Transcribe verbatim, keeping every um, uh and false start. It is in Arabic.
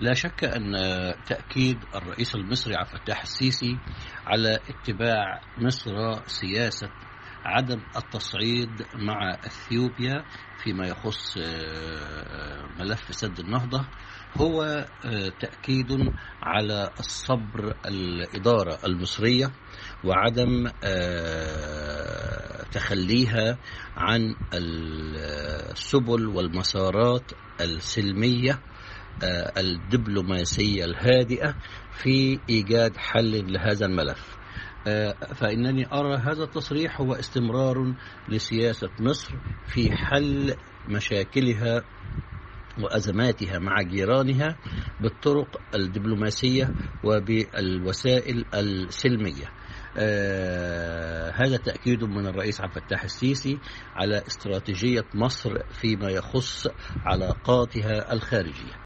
لا شك أن تأكيد الرئيس المصري عبد الفتاح السيسي على اتباع مصر سياسة عدم التصعيد مع أثيوبيا فيما يخص ملف سد النهضة هو تأكيد على الصبر الإدارة المصرية وعدم تخليها عن السبل والمسارات السلمية الدبلوماسية الهادئة في إيجاد حل لهذا الملف. فإنني أرى هذا التصريح هو استمرار لسياسة مصر في حل مشاكلها وأزماتها مع جيرانها بالطرق الدبلوماسية وبالوسائل السلمية. آه هذا تأكيد من الرئيس عبد الفتاح السيسي على استراتيجية مصر فيما يخص علاقاتها الخارجية.